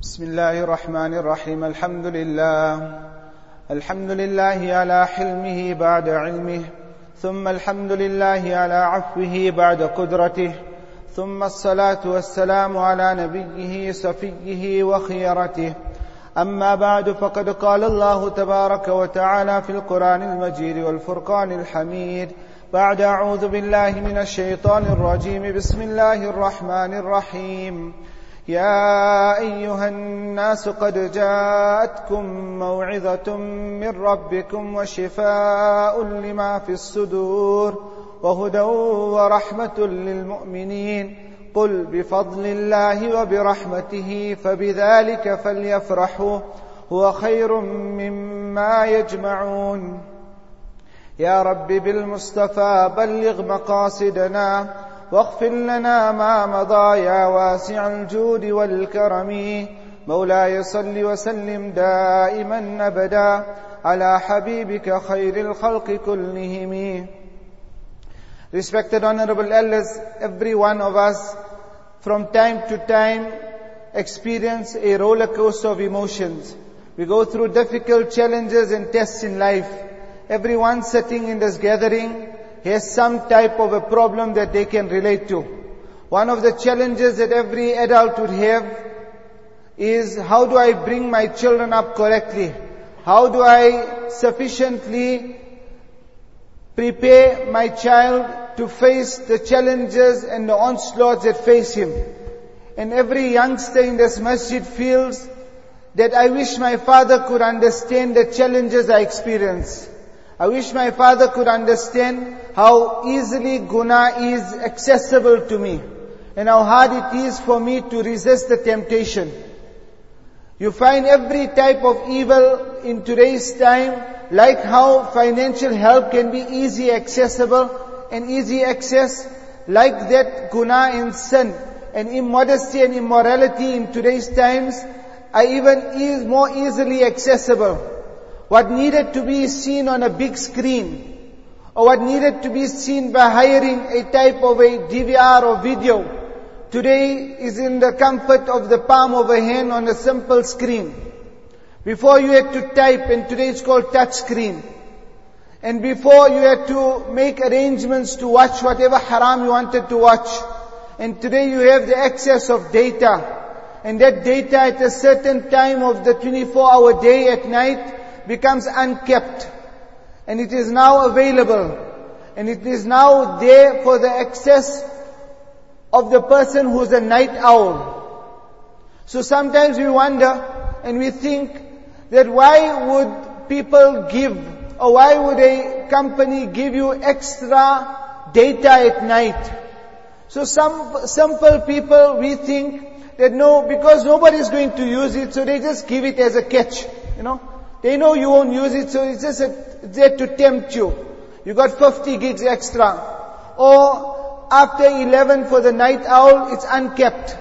بسم الله الرحمن الرحيم. الحمد لله على حلمه بعد علمه، ثم الحمد لله على عفوه بعد قدرته، ثم الصلاة والسلام على نبيه صفيه وخيرته. أما بعد، فقد قال الله تبارك وتعالى في القرآن المجيد والفرقان الحميد بعد أعوذ بالله من الشيطان الرجيم. بسم الله الرحمن الرحيم. يا أيها الناس قد جاءتكم موعظة من ربكم وشفاء لما في الصدور وهدى ورحمة للمؤمنين. قل بفضل الله وبرحمته فبذلك فليفرحوا هو خير مما يجمعون. يا رب بالمصطفى بلغ مقاصدنا واغفر لنا ما مضى يا واسع الجود والكرم. مولاي صل وسلم دائما أبدا على حبيبك خير الخلق كلهم. Respected honorable elders, every one of us from time to time experience a roller coaster of emotions. We go through difficult challenges and tests in life. Everyone sitting in this gathering has some type of a problem that they can relate to. One of the challenges that every adult would have is, how do I bring my children up correctly? How do I sufficiently prepare my child to face the challenges and the onslaughts that face him? And every youngster in this masjid feels that I wish my father could understand the challenges I experience. I wish my father could understand how easily guna is accessible to me and how hard it is for me to resist the temptation. You find every type of evil in today's time, like how financial help can be easy accessible and easy access, like that guna and sin and immodesty and immorality in today's times are even more easily accessible. What needed to be seen on a big screen, or what needed to be seen by hiring a type of a DVR or video, today is in the comfort of the palm of a hand on a simple screen. Before you had to type, and today it's called touch screen. And before you had to make arrangements to watch whatever haram you wanted to watch. And today you have the access of data. And that data at a certain time of the 24-hour day at night becomes unkept. And it is now available. And it is now there for the access of the person who is a night owl. So sometimes we wonder and we think that why would people give, or why would a company give you extra data at night? So some simple people, we think that no, because nobody is going to use it, so they just give it as a catch, They know you won't use it, so it's just there to tempt you. You got 50 gigs extra. Or after 11 for the night owl, it's unkept.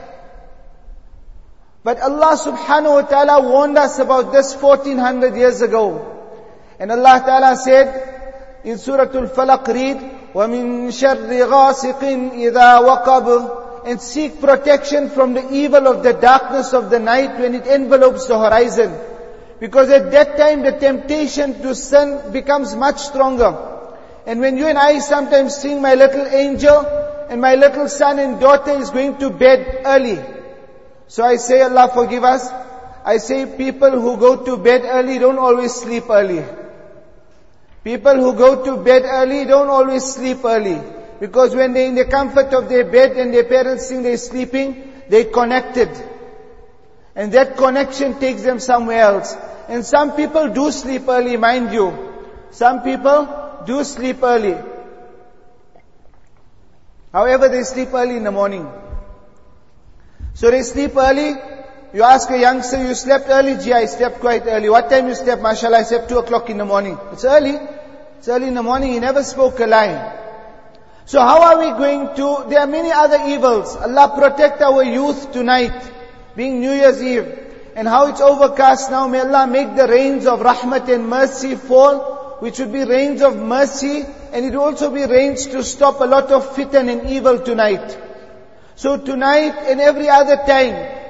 But Allah subhanahu wa ta'ala warned us about this 1400 years ago. And Allah ta'ala said in Surah Al-Falaq, read, وَمِن شَرِّ غَاسِقٍ إِذَا وَقَبْ, and seek protection from the evil of the darkness of the night when it envelopes the horizon. Because at that time the temptation to sin becomes much stronger. And when you and I sometimes sing My Little Angel, and my little son and daughter is going to bed early. So I say, Allah forgive us, I say people who go to bed early don't always sleep early. People who go to bed early don't always sleep early. Because when they're in the comfort of their bed and their parents think they're sleeping, they're connected. And that connection takes them somewhere else. And some people do sleep early, mind you. Some people do sleep early. However, they sleep early in the morning. So they sleep early. You ask a youngster, you slept early? Gee, I slept quite early. What time you slept? MashaAllah, I slept 2 o'clock in the morning. It's early. It's early in the morning. He never spoke a lie. So how are we going to... There are many other evils. Allah protect our youth tonight, being New Year's Eve, and how it's overcast now. May Allah make the rains of rahmat and mercy fall, which would be rains of mercy, and it will also be rains to stop a lot of fitan and evil tonight. So tonight and every other time,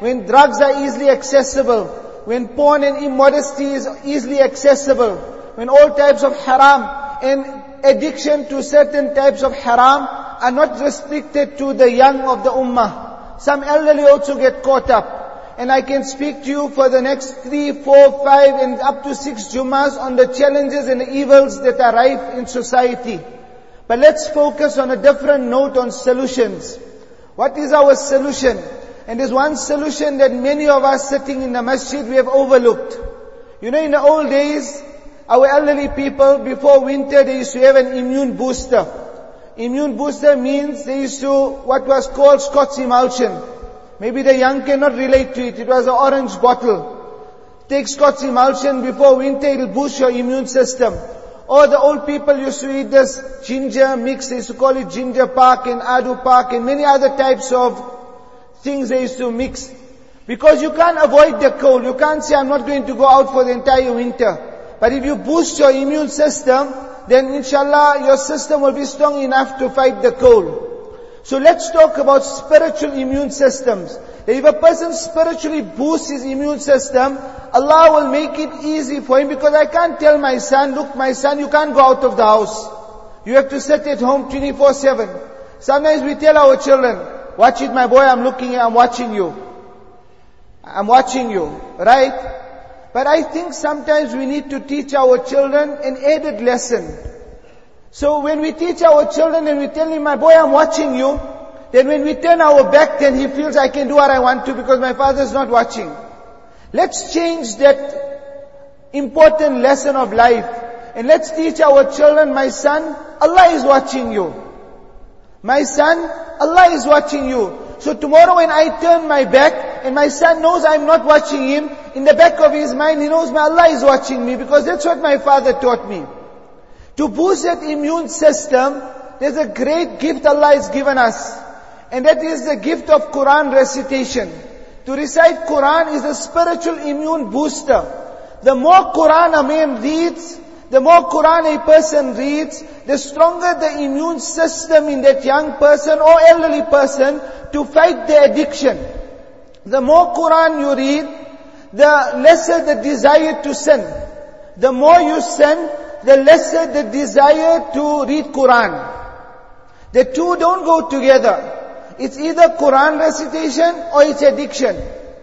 when drugs are easily accessible, when porn and immodesty is easily accessible, when all types of haram and addiction to certain types of haram are not restricted to the young of the ummah. Some elderly also get caught up. And I can speak to you for the next 3, 4, 5 and up to 6 Jummahs on the challenges and the evils that are rife in society. But let's focus on a different note on solutions. What is our solution? And there's one solution that many of us sitting in the masjid, we have overlooked. You know, in the old days, our elderly people, before winter, they used to have an immune booster. Immune booster means they used to, what was called Scotch emulsion. Maybe the young cannot relate to it. It was an orange bottle. Take Scotch emulsion before winter, it will boost your immune system. Or the old people used to eat this ginger mix. They used to call it ginger pak and adu pak and many other types of things they used to mix. Because you can't avoid the cold. You can't say, I'm not going to go out for the entire winter. But if you boost your immune system, then inshallah your system will be strong enough to fight the cold. So let's talk about spiritual immune systems. If a person spiritually boosts his immune system, Allah will make it easy for him, because I can't tell my son, look my son, you can't go out of the house. You have to sit at home 24/7. Sometimes we tell our children, watch it my boy, I'm watching you. I'm watching you, right? But I think sometimes we need to teach our children an added lesson. So when we teach our children and we tell him, my boy, I'm watching you, then when we turn our back, then he feels I can do what I want to because my father is not watching. Let's change that important lesson of life. And let's teach our children, my son, Allah is watching you. My son, Allah is watching you. So tomorrow when I turn my back and my son knows I'm not watching him, in the back of his mind he knows my Allah is watching me, because that's what my father taught me. To boost that immune system, there's a great gift Allah has given us. And that is the gift of Quran recitation. To recite Quran is a spiritual immune booster. The more Quran a man reads, the more Quran a person reads, the stronger the immune system in that young person or elderly person to fight the addiction. The more Quran you read, the lesser the desire to sin. The more you sin, the lesser the desire to read Quran. The two don't go together. It's either Quran recitation or it's addiction.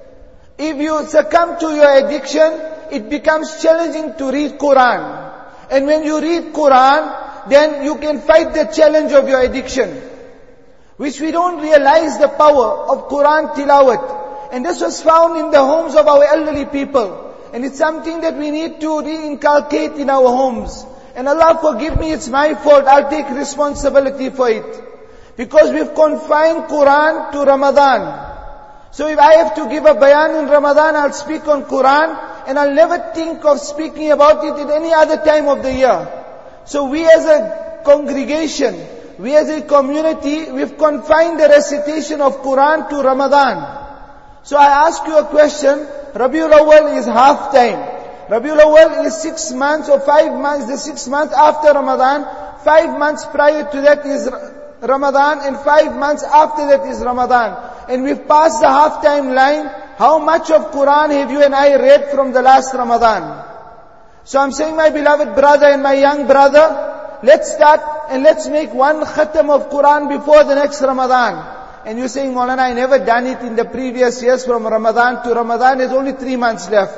If you succumb to your addiction, it becomes challenging to read Quran. And when you read Quran, then you can fight the challenge of your addiction. Which we don't realize the power of Quran tilawat. And this was found in the homes of our elderly people. And it's something that we need to re-inculcate in our homes. And Allah forgive me, it's my fault. I'll take responsibility for it. Because we've confined Quran to Ramadan. So if I have to give a bayan in Ramadan, I'll speak on Quran. And I'll never think of speaking about it at any other time of the year. So we as a congregation, we as a community, we've confined the recitation of Quran to Ramadan. So I ask you a question. Rabiul Awwal is half time. Rabiul Awwal is 6 months or 5 months, the 6 months after Ramadan. 5 months prior to that is Ramadan, and 5 months after that is Ramadan. And we've passed the half time line. How much of Quran have you and I read from the last Ramadan? So I'm saying, my beloved brother and my young brother, let's start and let's make one khatam of Quran before the next Ramadan. And you're saying, Maulana, I never done it in the previous years from Ramadan to Ramadan. There's only 3 months left.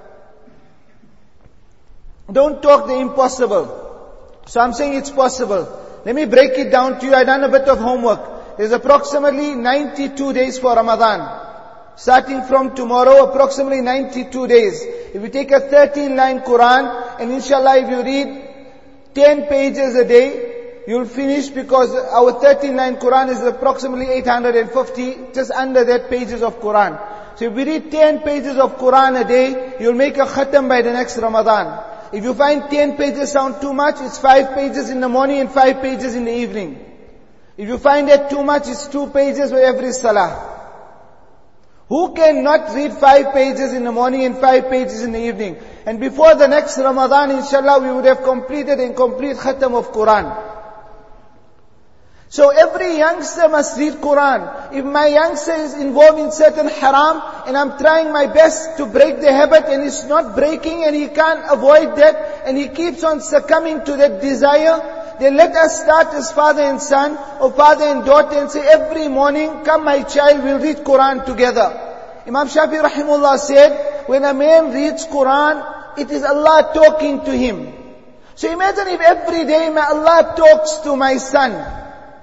Don't talk the impossible. So I'm saying it's possible. Let me break it down to you. I've done a bit of homework. There's approximately 92 days for Ramadan. Starting from tomorrow, approximately 92 days. If you take a 13-line Quran, and inshallah if you read 10 pages a day, you'll finish, because our 13-line Quran is approximately 850, just under that pages of Quran. So if we read 10 pages of Quran a day, you'll make a khatam by the next Ramadan. If you find 10 pages sound too much, it's 5 pages in the morning and 5 pages in the evening. If you find that too much, it's 2 pages for every salah. Who cannot read 5 pages in the morning and 5 pages in the evening? And before the next Ramadan, inshallah, we would have completed a complete khatam of Quran. So every youngster must read Quran. If my youngster is involved in certain haram and I'm trying my best to break the habit and he's not breaking and he can't avoid that and he keeps on succumbing to that desire, then let us start as father and son or father and daughter and say every morning, come my child, we'll read Quran together. Imam Shafi rahimullah said, when a man reads Quran, it is Allah talking to him. So imagine if every day my Allah talks to my son.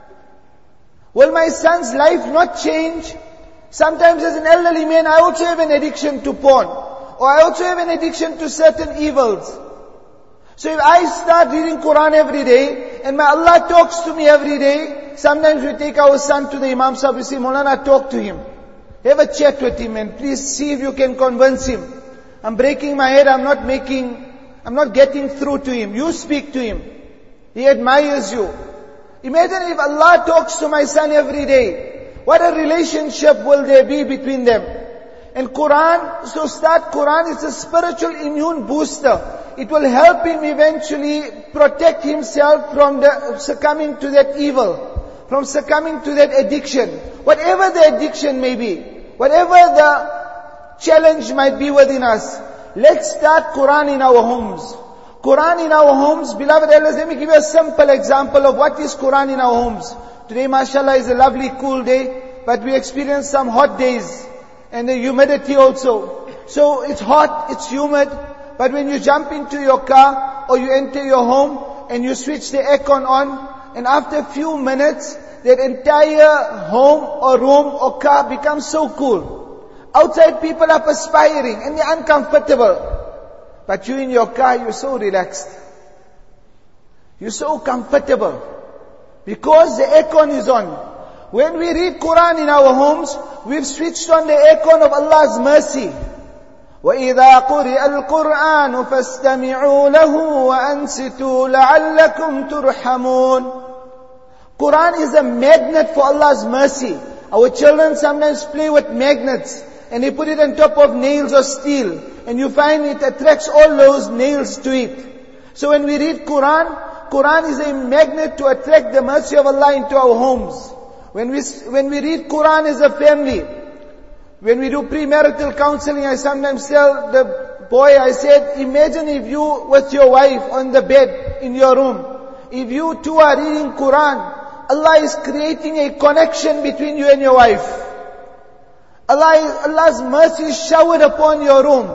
Will my son's life not change? Sometimes as an elderly man, I also have an addiction to porn. Or I also have an addiction to certain evils. So if I start reading Quran every day, and my Allah talks to me every day, sometimes we take our son to the Imam Sahib, we say, Maulana, talk to him. Have a chat with him and please see if you can convince him. I'm breaking my head, I'm not getting through to him. You speak to him. He admires you. Imagine if Allah talks to my son every day. What a relationship will there be between them? And Quran, so start Quran, it's a spiritual immune booster. It will help him eventually protect himself from succumbing to that evil, from succumbing to that addiction. Whatever the addiction may be, whatever the challenge might be within us, let's start Quran in our homes. Quran in our homes, beloved elders, let me give you a simple example of what is Quran in our homes. Today, mashallah, is a lovely cool day, but we experience some hot days and the humidity also. So it's hot, it's humid, but when you jump into your car or you enter your home and you switch the aircon on, and after a few minutes, that entire home or room or car becomes so cool. Outside people are perspiring and they're uncomfortable. But you in your car, you're so relaxed. You're so comfortable. Because the aircon is on. When we read Quran in our homes, we've switched on the aircon of Allah's mercy. وَإِذَا قُرِئَ الْقُرْآنُ فَاسْتَمِعُوا لَهُ وَأَنْصِتُوا لَعَلَّكُمْ تُرْحَمُونَ. Quran is a magnet for Allah's mercy. Our children sometimes play with magnets and they put it on top of nails or steel. And you find it attracts all those nails to it. So when we read Quran, Quran is a magnet to attract the mercy of Allah into our homes. When we read Quran as a family, when we do premarital counseling, I sometimes tell the boy, I said, imagine if you with your wife on the bed in your room, if you two are reading Quran, Allah is creating a connection between you and your wife. Allah's mercy is showered upon your room.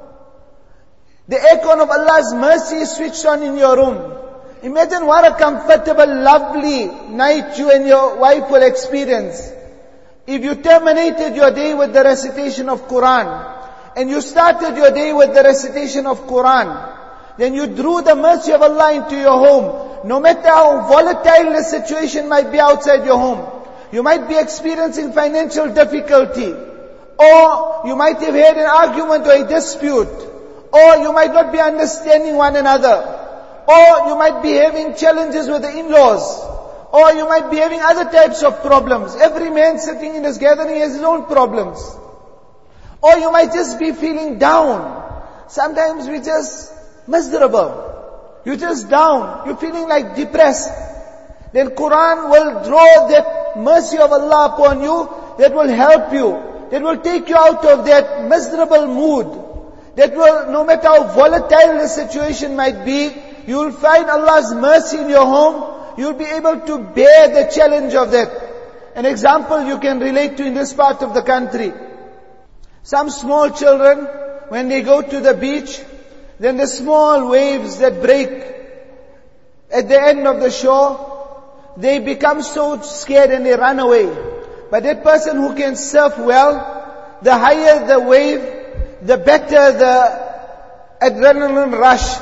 The aircon of Allah's mercy is switched on in your room. Imagine what a comfortable, lovely night you and your wife will experience. If you terminated your day with the recitation of Quran, and you started your day with the recitation of Quran, then you drew the mercy of Allah into your home. No matter how volatile the situation might be outside your home. You might be experiencing financial difficulty, or you might have had an argument or a dispute, or you might not be understanding one another, or you might be having challenges with the in-laws, or you might be having other types of problems. Every man sitting in this gathering has his own problems. Or you might just be feeling down. Sometimes we're just miserable. You're just down. You're feeling like depressed. Then Quran will draw that mercy of Allah upon you, that will help you, that will take you out of that miserable mood. That will, no matter how volatile the situation might be, you will find Allah's mercy in your home. You'll be able to bear the challenge of that. An example you can relate to in this part of the country. Some small children, when they go to the beach, then the small waves that break at the end of the shore, they become so scared and they run away. But that person who can surf well, the higher the wave, the better the adrenaline rush.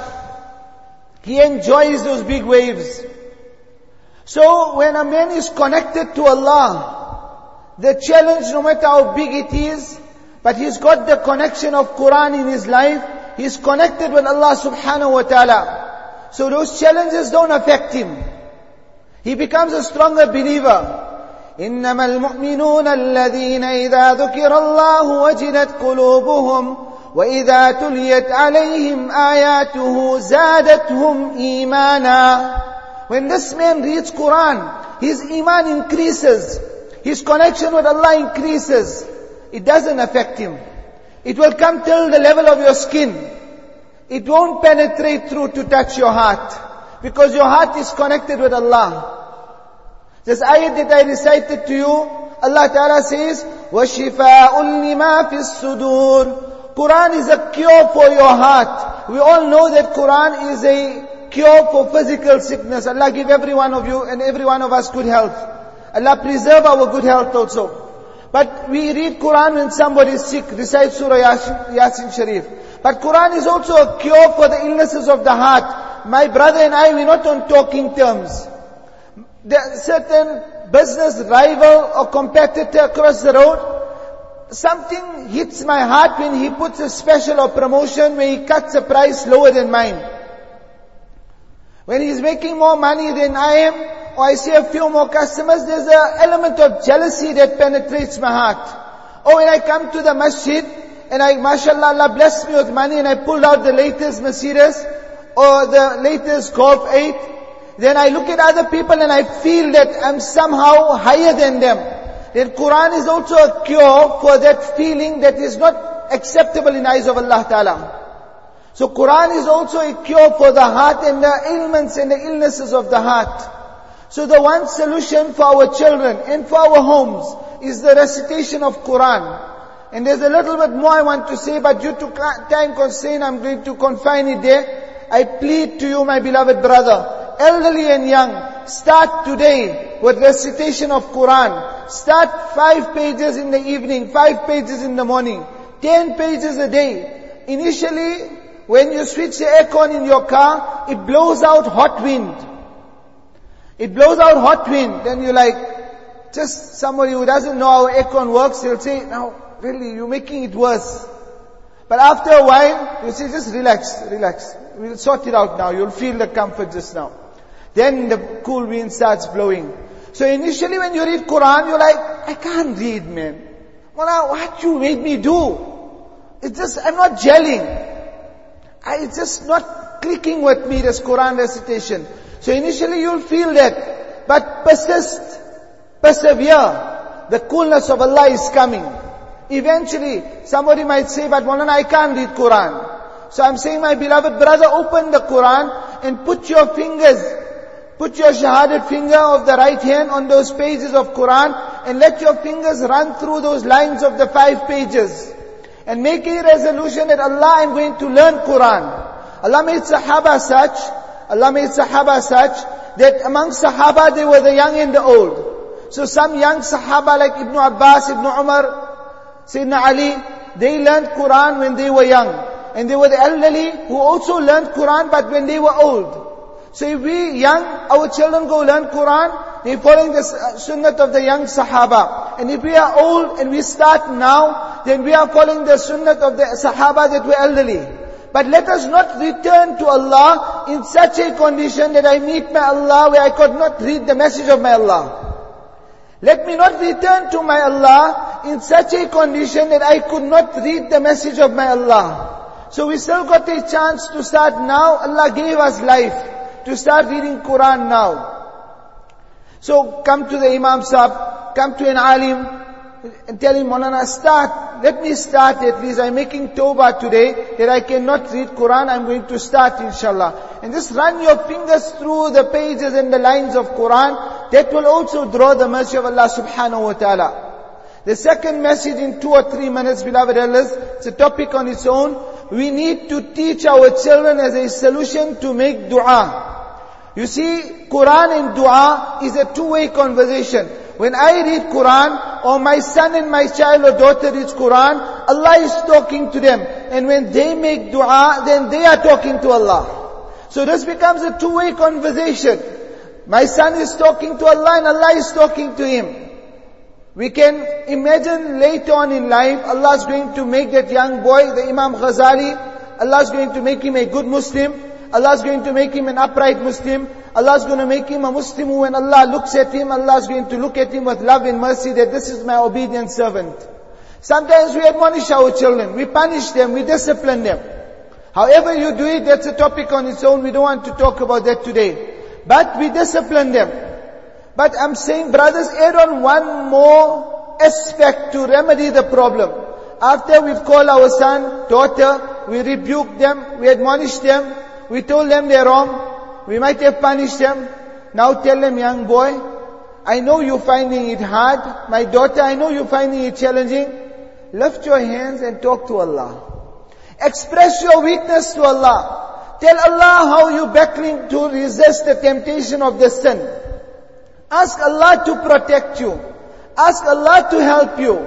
He enjoys those big waves. So when a man is connected to Allah, the challenge, no matter how big it is, but he's got the connection of Quran in his life, he's connected with Allah subhanahu wa ta'ala. So those challenges don't affect him. He becomes a stronger believer. إنما المؤمنون الذين إذا ذكر الله وجلت قلوبهم وإذا تليت عليهم آياته زادتهم إيمانا when this man reads Quran, his iman increases. His connection with Allah increases. It doesn't affect him. It will come till the level of your skin. It won't penetrate through to touch your heart. Because your heart is connected with Allah. This ayat that I recited to you, Allah Ta'ala says, وَشِفَاءٌ لِمَا فِي الصُّدُورِ. Quran is a cure for your heart. We all know that Quran is a cure for physical sickness. Allah give every one of you and every one of us good health. Allah preserve our good health also. But we read Quran when somebody is sick, recite Surah Yasin Sharif. But Quran is also a cure for the illnesses of the heart. My brother and I, we're not on talking terms. There are certain business rival or competitor across the road. Something hits my heart when he puts a special or promotion where he cuts a price lower than mine. When he's making more money than I am, or I see a few more customers, there's an element of jealousy that penetrates my heart. Or when I come to the masjid, and mashallah, Allah blessed me with money, and I pulled out the latest Mercedes, or the latest Golf 8, then I look at other people and I feel that I'm somehow higher than them. Then Quran is also a cure for that feeling that is not acceptable in the eyes of Allah Ta'ala. So Quran is also a cure for the heart and the ailments and the illnesses of the heart. So the one solution for our children and for our homes is the recitation of Quran. And there's a little bit more I want to say, but due to time constraint, I'm going to confine it there. I plead to you, my beloved brother, elderly and young, start today with recitation of Quran. Start 5 pages in the evening, 5 pages in the morning, 10 pages a day. Initially, when you switch the aircon in your car, it blows out hot wind. It blows out hot wind. Then you're like, just somebody who doesn't know how aircon works, they'll say, now, really, you're making it worse. But after a while, you say, just relax. We'll sort it out now. You'll feel the comfort just now. Then the cool wind starts blowing. So initially when you read Quran, you're like, I can't read, man. What you made me do? It's just, I'm not gelling. It's just not clicking with me, this Quran recitation. So initially you'll feel that. But persist. Persevere. The coolness of Allah is coming. Eventually, somebody might say, but Maulana, I can't read Quran. So I'm saying, my beloved brother, open the Quran and put your shahadat finger of the right hand on those pages of Quran and let your fingers run through those lines of the 5 pages. And make a resolution that Allah, I'm going to learn Quran. Allah made Sahaba such that among Sahaba they were the young and the old. So some young Sahaba like Ibn Abbas, Ibn Umar, Sayyidina Ali, they learned Quran when they were young. And they were the elderly who also learned Quran but when they were old. So if we young, our children go learn Quran, they're following the sunnah of the young Sahaba. And if we are old and we start now, then we are following the sunnah of the Sahaba that were elderly. But let us not return to Allah in such a condition that I meet my Allah where I could not read the message of my Allah. Let me not return to my Allah in such a condition that I could not read the message of my Allah. So we still got a chance to start now. Allah gave us life to start reading Quran now. So come to the Imam Sahib, come to an Alim and tell him, Maulana, start. Let me start at least. I'm making tawbah today that I cannot read Quran. I'm going to start inshallah. And just run your fingers through the pages and the lines of Quran. That will also draw the mercy of Allah subhanahu wa ta'ala. The second message in 2 or 3 minutes, beloved elders, it's a topic on its own. We need to teach our children as a solution to make dua. You see, Quran and dua is a two-way conversation. When I read Quran, or my son and my child or daughter reads Quran, Allah is talking to them. And when they make dua, then they are talking to Allah. So this becomes a two-way conversation. My son is talking to Allah and Allah is talking to him. We can imagine later on in life, Allah is going to make that young boy, the Imam Ghazali, Allah is going to make him a good Muslim. Allah is going to make him an upright Muslim. Allah is going to make him a Muslim who when Allah looks at him, Allah is going to look at him with love and mercy that this is my obedient servant. Sometimes we admonish our children, we punish them, we discipline them. However you do it, that's a topic on its own. We don't want to talk about that today. But we discipline them. But I'm saying, brothers, add on one more aspect to remedy the problem. After we've called our son, daughter, we rebuked them, we admonished them, we told them they're wrong, we might have punished them. Now tell them, young boy, I know you're finding it hard. My daughter, I know you're finding it challenging. Lift your hands and talk to Allah. Express your weakness to Allah. Tell Allah how you're battling to resist the temptation of the sin. Ask Allah to protect you. Ask Allah to help you.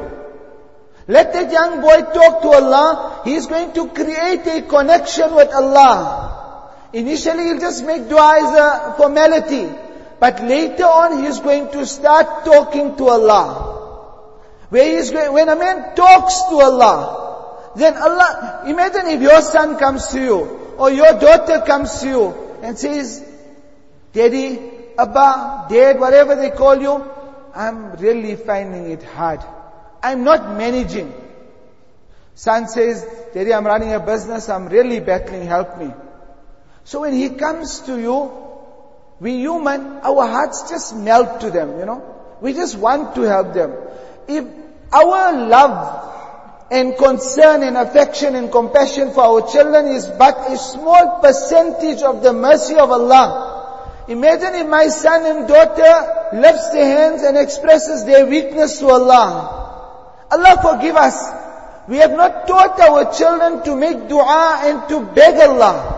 Let that young boy talk to Allah. He is going to create a connection with Allah. Initially he'll just make dua as a formality. But later on he's going to start talking to Allah. When a man talks to Allah, then Allah, imagine if your son comes to you, or your daughter comes to you, and says, Daddy, Abba, Dad, whatever they call you, I'm really finding it hard. I'm not managing. Son says, Daddy, I'm running a business, I'm really battling, help me. So when he comes to you, we human, our hearts just melt to them, We just want to help them. If our love and concern and affection and compassion for our children is but a small percentage of the mercy of Allah, imagine if my son and daughter lifts their hands and expresses their weakness to Allah. Allah forgive us. We have not taught our children to make dua and to beg Allah.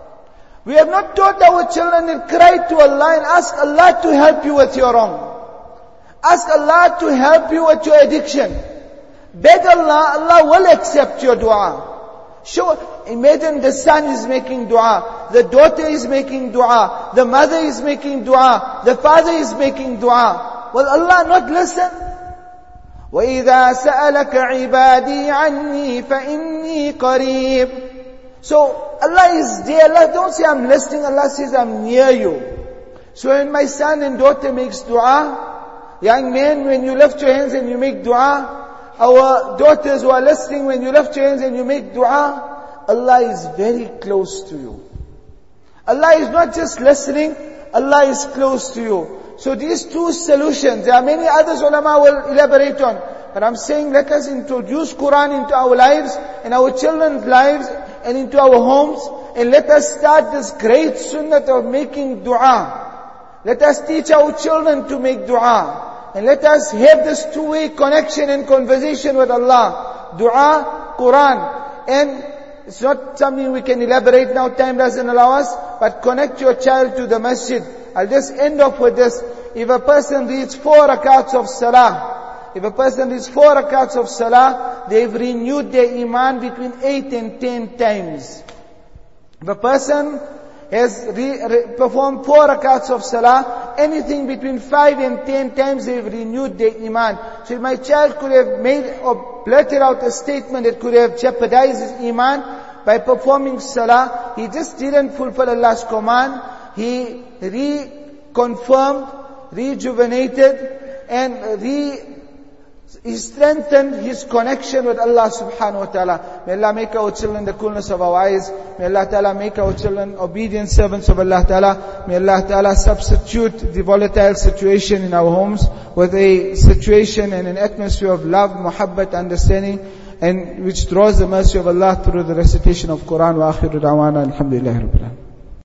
We have not taught our children to cry to Allah and ask Allah to help you with your wrong. Ask Allah to help you with your addiction. Beg Allah, Allah will accept your dua. Imagine the son is making dua, the daughter is making dua, the mother is making dua, the father is making dua. Will Allah not listen? وَإِذَا سَأَلَكَ عِبَادِي عَنِّي فَإِنِّي قَرِيبٌ. So Allah is there. Allah don't say I'm listening. Allah says I'm near you. So when my son and daughter makes dua, young men, when you lift your hands and you make dua, our daughters who are listening, when you lift your hands and you make dua, Allah is very close to you. Allah is not just listening, Allah is close to you. So these two solutions, there are many others ulama will elaborate on. But I'm saying let us introduce Quran into our lives and our children's lives and into our homes, and let us start this great sunnah of making dua. Let us teach our children to make dua, and let us have this two-way connection and conversation with Allah. Dua, Quran, and it's not something we can elaborate now, time doesn't allow us, but connect your child to the masjid. I'll just end off with this. If a person reads 4 rakats of salah, they've renewed their iman between 8 and 10 times. If a person has performed 4 rakats of salah, anything between 5 and 10 times they've renewed their iman. So if my child could have made or blurted out a statement that could have jeopardized his iman by performing salah, he just didn't fulfill Allah's command. He reconfirmed, rejuvenated, and he strengthened his connection with Allah subhanahu wa ta'ala. May Allah make our children the coolness of our eyes. May Allah ta'ala make our children obedient servants of Allah ta'ala. May Allah ta'ala substitute the volatile situation in our homes with a situation and an atmosphere of love, muhabbat, understanding, and which draws the mercy of Allah through the recitation of Quran. Wa akhiru da'wana alhamdulillahi rabbil alamin.